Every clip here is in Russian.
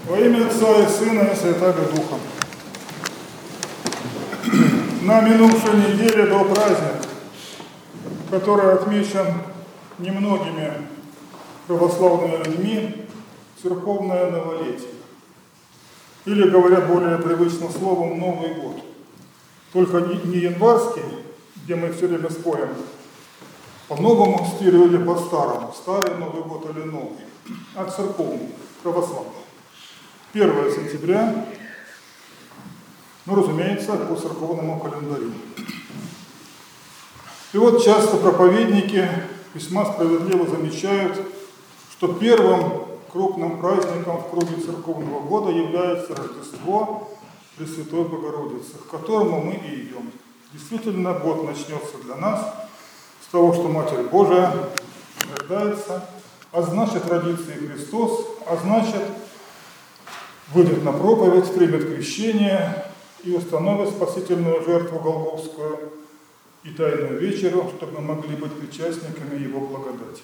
Во имя Отца и Сына и Святаго Духа. На минувшей неделе был праздник, который отмечен немногими православными людьми, церковное новолетие. Или, говоря более привычным словом, Новый год. Только не январский, где мы все время спорим, по новому стилю или по старому, старый Новый год или новый, а церковный, православный. 1 сентября, разумеется, по церковному календарю. И вот часто проповедники весьма справедливо замечают, что первым крупным праздником в круге церковного года является Рождество Пресвятой Богородицы, к которому мы и идем. Действительно, год начнется для нас с того, что Матерь Божия рождается, а значит, родится и Христос, а значит, выйдет на проповедь, примет крещение и установит спасительную жертву Голгофскую и Тайную вечеру, чтобы мы могли быть причастниками Его благодати.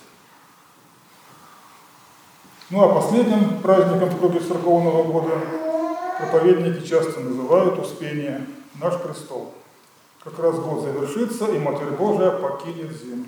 А последним праздником в круге церковного года проповедники часто называют Успение, наш престол. Как раз год завершится, и Матерь Божия покинет землю.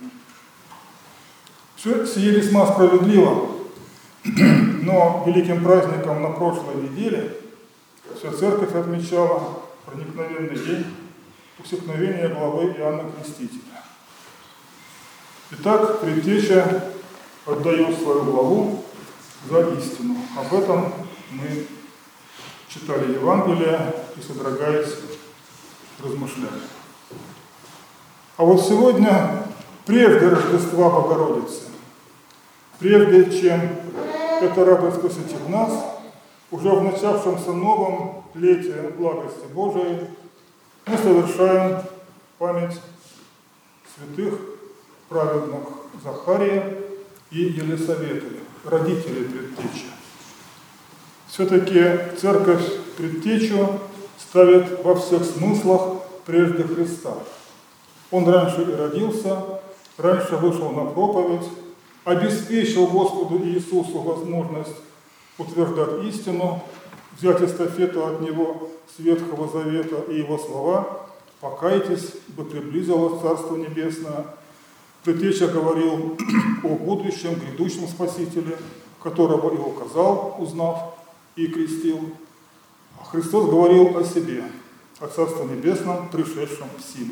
Все сие весьма справедливо, но великим праздником на прошлой неделе вся церковь отмечала проникновенный день усекновения главы Иоанна Крестителя. Итак, Предтеча отдает свою главу за истину. Об этом мы читали Евангелие и, содрогаясь, размышляли. А вот сегодня, прежде Рождества Богородицы, прежде чем эта радость посетит нас, уже в начавшемся новом лете благости Божией, мы совершаем память святых праведных Захария и Елисаветы, родителей Предтечи. Все-таки церковь Предтечу ставит во всех смыслах прежде Христа. Он раньше и родился, раньше вышел на проповедь, обеспечил Господу Иисусу возможность утверждать истину, взять эстафету от Него с Ветхого Завета и Его слова «Покайтесь, ибо приблизилось Царство Небесное». Предтеча говорил о будущем, грядущем Спасителе, которого и указал, узнав и крестил. А Христос говорил о себе, о Царстве Небесном, пришедшем в силе.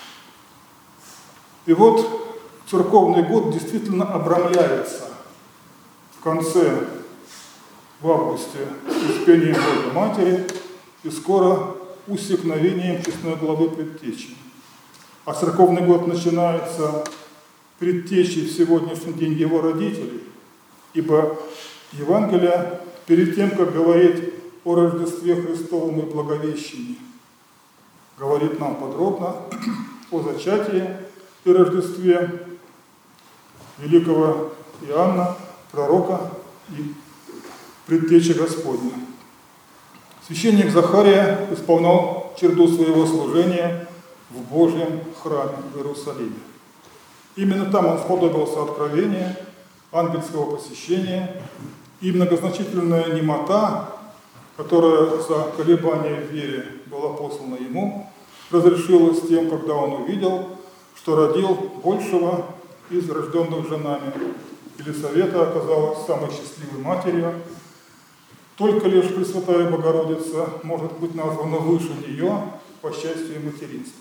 И вот церковный год действительно обрамляется в конце, в августе, Успением Божьей Матери и скоро усекновением честной главы Предтечи. А церковный год начинается Предтечей в сегодняшний день его родителей, ибо Евангелие перед тем, как говорить о Рождестве Христовом и Благовещении, говорит нам подробно о зачатии и Рождестве великого Иоанна, пророка и Предтечи Господня. Священник Захария исполнял череду своего служения в Божьем храме в Иерусалиме. Именно там он сподобился откровения, ангельского посещения, и многозначительная немота, которая за колебание в вере была послана ему, разрешилась тем, когда он увидел, что родил большего из рожденных женами. Елисавета оказалась самой счастливой матерью. Только лишь Пресвятая Богородица может быть названа выше нее по счастью и материнству.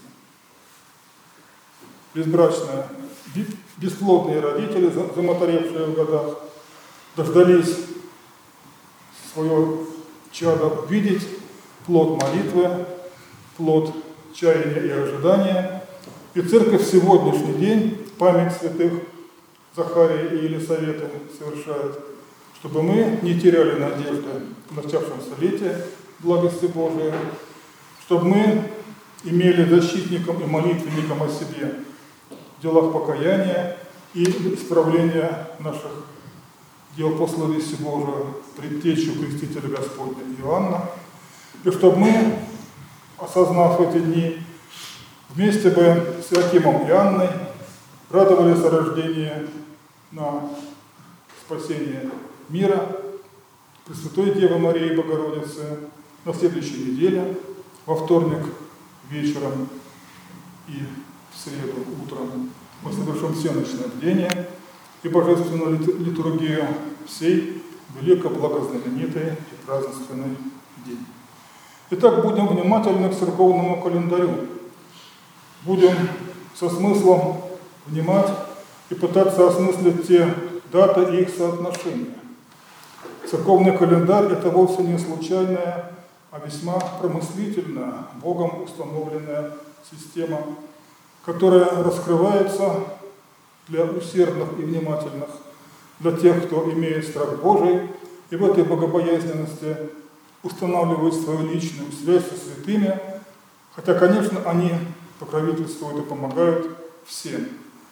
Безбрачные, бесплодные родители, замоторевшие в годах, дождались свое чадо видеть, плод молитвы, плод чаяния и ожидания. И церковь в сегодняшний день память святых Захария и Елисаветы совершает, чтобы мы не теряли надежды в начавшемся лете благости Божией, чтобы мы имели защитником и молитвенником о себе в делах покаяния и исправления наших дел по словеси Божию, Предтечу Крестителя Господня Иоанна, и чтобы мы, осознав эти дни, вместе бы с Иоакимом и Анной радовались о рождении на спасение мира Пресвятой Девы Марии Богородицы на следующей неделе, во вторник вечером и в среду утром мы совершим всеночное бдение и божественную литургию всей велико благознаменитой и празднественный день. Итак, будем внимательны к церковному календарю. Будем со смыслом внимать и пытаться осмыслить те даты и их соотношения. Церковный календарь – это вовсе не случайная, а весьма промыслительная, Богом установленная система, которая раскрывается для усердных и внимательных, для тех, кто имеет страх Божий и в этой богобоязненности устанавливает свою личную связь со святыми, хотя, конечно, они покровительствуют и помогают всем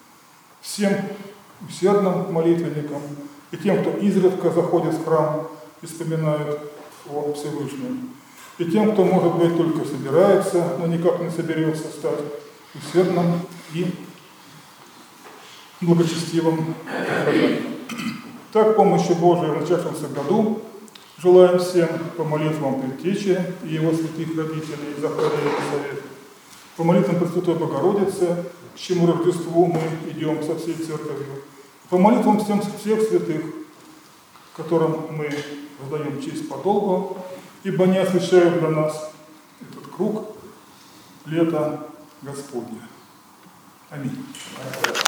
усердным молитвенникам и тем, кто изредка заходит в храм и вспоминает о Всевышнем, и тем, кто, может быть, только собирается, но никак не соберется стать усердным и благочестивым прихожанином. Так, помощи Божией в начавшемся году желаем всем по молитвам Предтечи и его святых родителей Захария и Елизаветы, по молитвам Пресвятой Богородицы, к чему Рождеству мы идем со всей церковью, по молитвам всех святых, которым мы воздаем честь по долгу, ибо они освящают для нас этот круг лета Господня. Аминь.